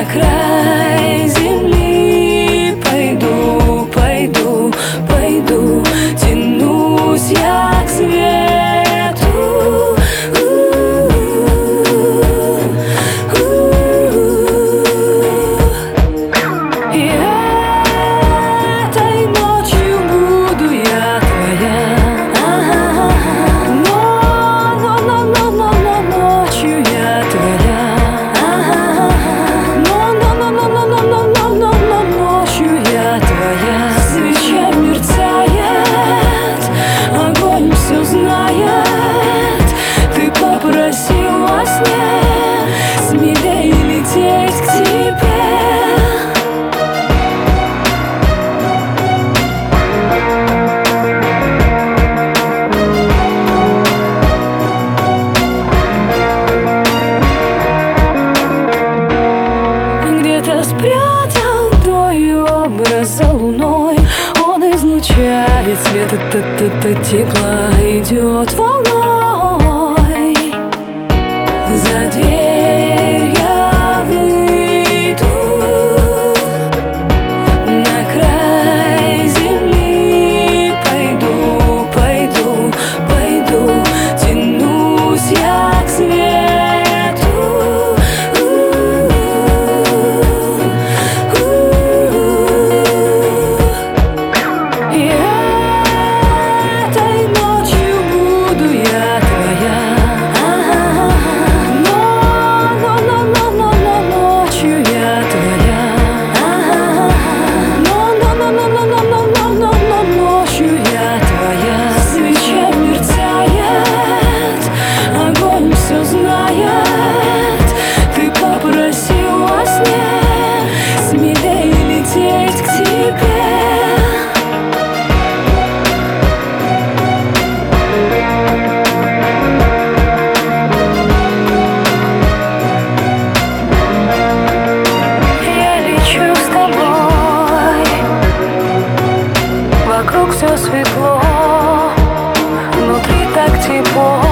край земли пойду, пойду, пойду, тянусь я к свету. И этой ночью буду я твоя. Ночью я твоя. Ночью я твоя. Свеча мерцает, огонь все знает. Ты попросил во сне смелее лететь к тебе. Где-то спрятал твой образ за луной. Он излучает свет, тепла идет волной. За дверь я выйду, на край земли пойду, пойду, пойду, тянусь я к свету. Вокруг все светло, внутри так тепло.